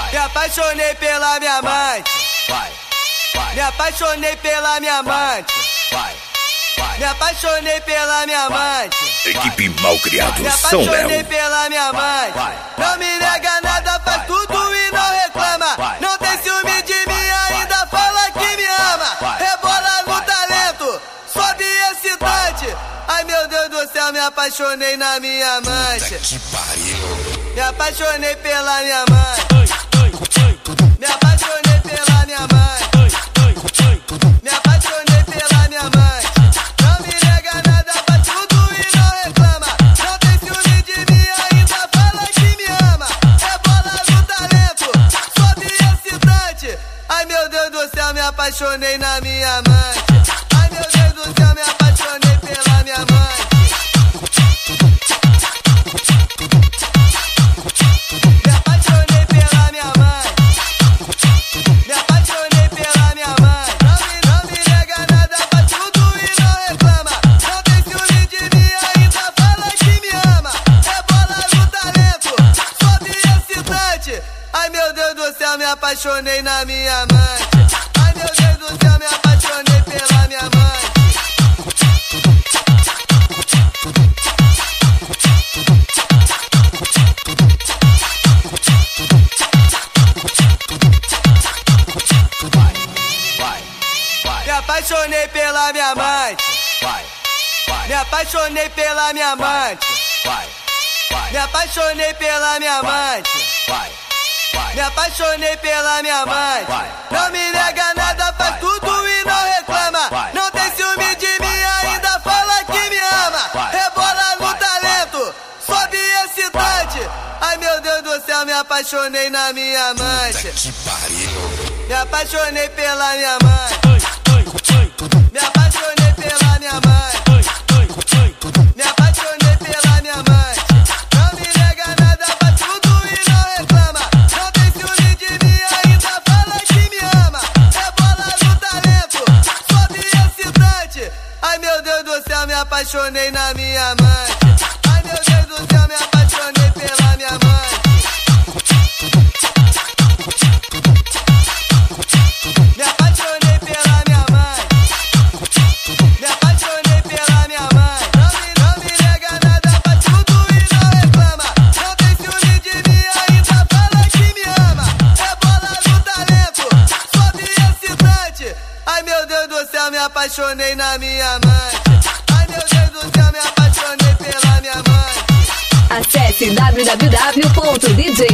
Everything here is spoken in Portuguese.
Me apaixonei pela minha amante. Me apaixonei pela minha amante. Me apaixonei pela minha amante. Equipe Malcriado Me São Léo. apaixonei pela minha amante. Não me nega nada, faz tudo e não reclama. Não tem ciúme de mim, ainda fala que me ama. Rebola no talento, sobe excitante. Ai meu Deus do céu, me apaixonei na minha amante. Me apaixonei pela minha amante. Me apaixonei pela minha amante. Me apaixonei pela minha amante. Não me nega nada, faz tudo e não reclama. Não tem ciúme de mim, ainda fala que me ama. Rebola no talento, sobe excitante. Ai meu Deus do céu, me apaixonei na minha amante. Ai meu Deus do céu, me apaixonei pela minha amante. Me apaixonei pela minha amante. Me apaixonei pela minha amante. Não me nega nada, faz tudo e não reclama. Não tem ciúme de mim, ainda fala que me ama. Rebola no talento, sobe excitante. Ai meu Deus do céu, me apaixonei na minha amante. Ai meu Deus do céu, me apaixonei pela minha amante. Me apaixonei pela minha amante. Me apaixonei pela minha amante. Me apaixonei pela minha amante. Me apaixonei pela minha amante. Não me nega nada, faz tudo e não reclama. Não tem ciúme de mim, ainda fala que me ama. Rebola no talento, sobe excitante. Ai meu Deus do céu, me apaixonei na minha amante. Me apaixonei pela minha amante. Me apaixonei pela minha amante. Me apaixonei pela minha amante. Não me nega nada, faz tudo e não reclama. Não tem ciúme de mim, ainda fala que me ama. Rebola no talento, sobe excitante. Ai meu Deus do céu, me apaixonei na minha amante. Ai meu Deus do céu, me apaixonei pela minha amante. Me apaixonei pela minha amante. Me apaixonei pela minha amante. Não me nega nada, faz tudo e não reclama. Não tem ciúme de mim, ainda fala que me ama. Rebola no talento, sobe excitante. Ai meu Deus do céu, me apaixonei na minha amante. Ai meu Deus do céu, me apaixonei pela minha amante. Acesse www.dj